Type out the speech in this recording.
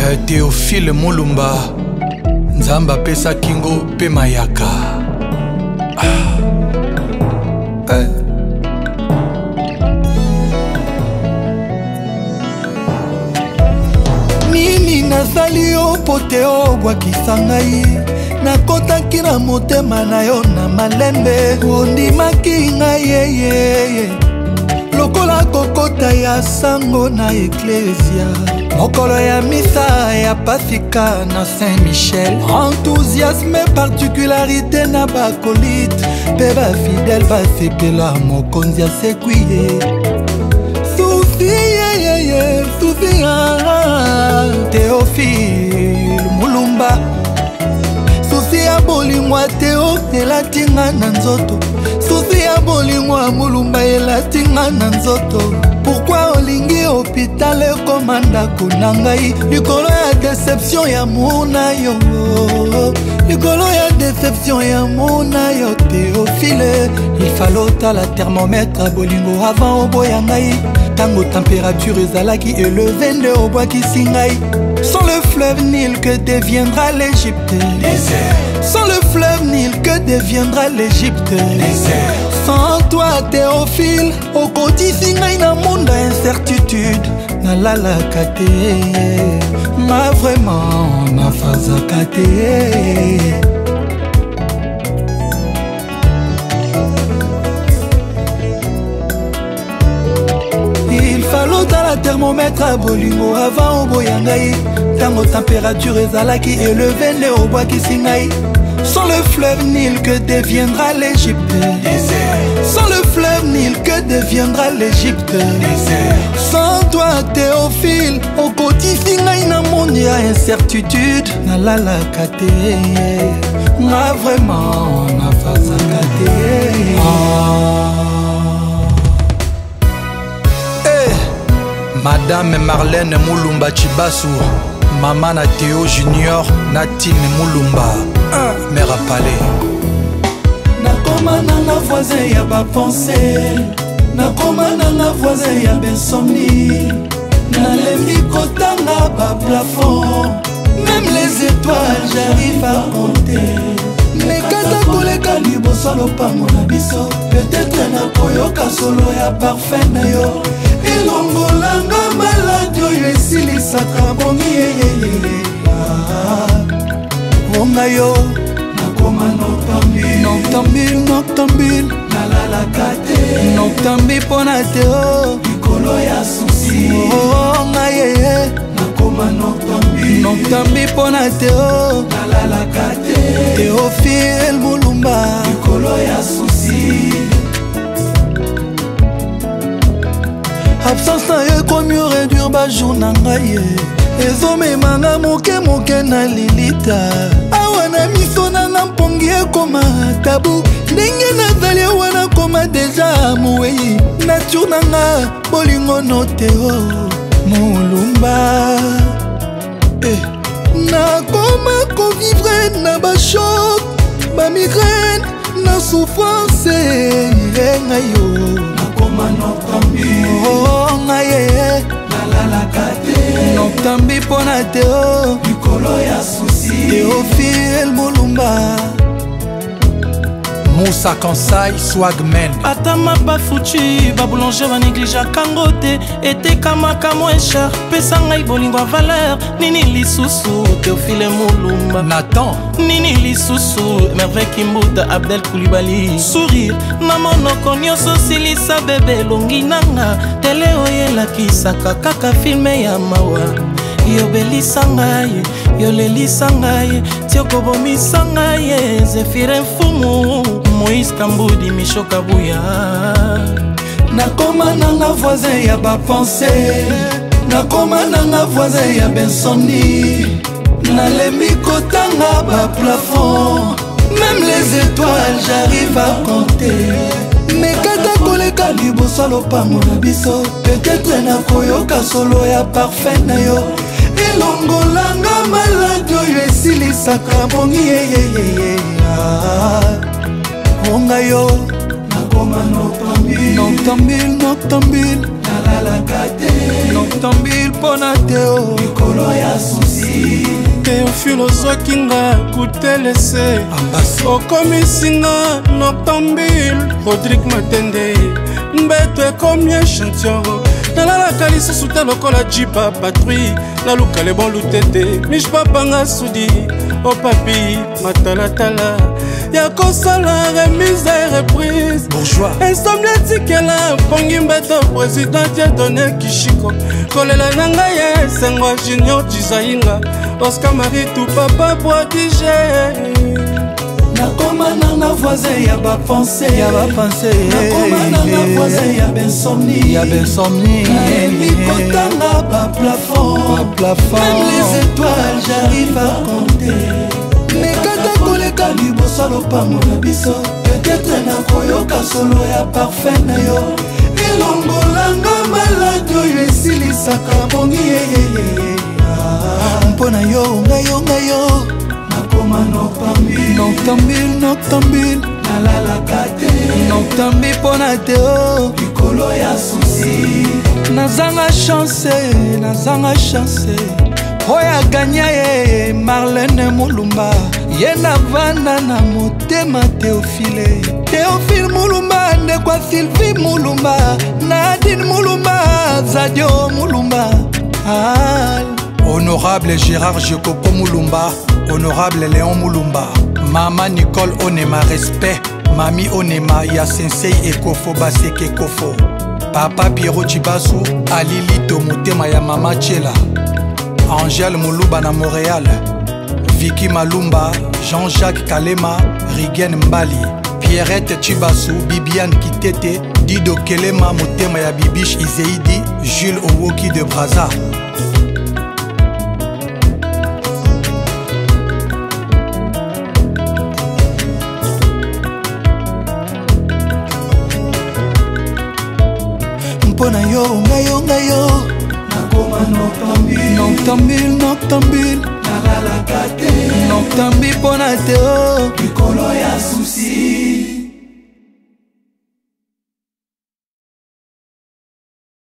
Théophile Mulumba Nzamba pesa kingo pe mayaka. Nini nazali yo pote obwakisa ngai, nakotaki na motema na yo na malembe, ondimaki ngai yeyeye lokola kokota ya sango na eklesia, mokolo ya misa ya Pasika na Saint-Michel. Enthousiasme particularité na bakolite pe bafidèle basepela mokonzi asekwiye. Sufi yeyeye sufi Théophile Mulumba, sufi ya bolingwa Théo elatinga na nzoto, sufi ya bolingwa Mulumba elatinga na nzoto. Pourquoi olingi hôpital ekoma ndako na ngai, likolo ya déception ya mona yo, likolo ya déception ya mona yo Théophile. Il fallait otala thermomètre bolingo avant oboya ngai, tango température ezalaki élevée nde obwakisi ngai. Sans le fleuve Nil que deviendra l'Égypte, sans le fleuve Nil que deviendra l'Égypte. Sans toi Théophile okotisi ngai na monde incertitude, nalalaka te ma vraiment nafazaka te. Il fallait dans la thermomètre à bolingo avant oboya ngai, tango température ezalaki élevée nde obwakisi ngai. Sans le fleuve Nil que deviendra l'Égypte, sans le fleuve Nil que deviendra l'Égypte. Sans toi Théophile okotisi ngai na monde ya incertitude, nalalaka te nga vraiment nafazaka te. Madame Marlène Mulumba Chibasu, Maman na Théo Junior, Natine Mulumba, mère à palais. Nakoma nanga voisin ya ba pensée, nakoma nanga voisin ya bensomni, nalembi kotanga ba plafond, même les étoiles j'arrive à compter. Nekata koleka liboso lopango na biso, peut-être nakoyoka solo ya parfait na yo, elongolanga maladi oyo esilisaka bongi yeyeye. Onga yo nakoma noctambule, noctambule, noctambule, nalalaka te noctambule pona Théo, likolo ya susi. Onga yeye nakoma noctambule, noctambule pona Théo, nalalaka te Théophile Mulumba, likolo ya susi. Absence na ye komi réduire ba jour na ngai, ezomemanga moke moke na lilita. Awa na miso nanga mpongi ekoma tabu, ndenge nazali wana koma deja mowei. Nature nanga bolingo no Théo Mulumba, nakoma kovivre na bachoc, bamigraine na souffrance ngai yo. Nakoma noctambule, oh ngaye nalalaka te noctambule pona Théo, likolo ya susi. Théophile Mulumba, Moussa Kansai Swagman. Atama bafuchi ba boulanger ba néglige kango te, etekamaka moins cher, pesa ngai bolingo valeur. Nini lisusu Théophile Mulumba, Nathan nini lisusu Merveille Kimbuta Abdel Koulibaly. Sourire na monoko nyonso silisa bebe longi nanga, tele oyelakisaka kaka filme ya mawa. Yobelisa ngai, yolelisa ngai, tiokobomisa ngai, Zéphire Mfumu, Moïse Kambudi, Micho Kabuya. Nakoma nanga voisin ya ba pensée, nakoma nanga voisin ya bensomni, nalembi kotanga ba plafond, même les étoiles j'arrive à compter. Mekata koleka liboso lopango na biso, peut-être nakoyoka solo ya parfait na yo, elongolanga maladi oyo esilisaka bongi yeyeye. Onga yo nakoma noctambule, noctambule, noctambule, nalalaka te noctambule pona Théo, likolo ya susi. susi Théophile ozwakinga kutelese okomisinga noctambile Rodrigue Matende mbeto ekomi échantillon nalalaka lisusu te lokola jipa patrouille naluka le bon lutete mishpapanga sudi opapi matalatala ya kosala remise et reprise bourgeois insomnie etikela mpongi mbeto président Dieudonné Kishiko kolela na ngai esengo junior Jizainga Oscar Maritou papa prodige nakoma nanga voisin ya bapense nakoma nanga voisin ya bensomni nayebi kotanga baplafond même les étoiles j'arrive à compter mekata koleka liboso lopango na biso peut-être nakoyoka solo ya parfum na yo elongolanga maladi oyo esilisaka bongi mpona yo ngai yo nakoma noctambile nalalaka te noctambile mpona te o likolo ya susi nazanga chance oyo aganya ye Marlène Mulumba ye navanda na motema Théophile Mulumba ndekwa Sylvie Mulumba Nadine Mulumba Zadio Mulumba Honorable Gérard Jekoko Mulumba, Honorable Léon Mulumba, Maman Nicole Onema respect, Mami Onema ya Sensei Ekofo Baseke Ekofo, Papa Pierrot Chibasu, Alilito Motema ya Mama Chela, Angèle Muluba na Montréal, Vicky Malumba, Jean-Jacques Kalema, Rigen Mbali, Pierrette Chibasu, Bibiane Kitete, Dido Kelema Motema ya Bibiche Izeidi, Jules Owoki de Braza. mpona yo ngai yo nakoma noctambile nalalaka te noctambile mpona te o likolo ya susi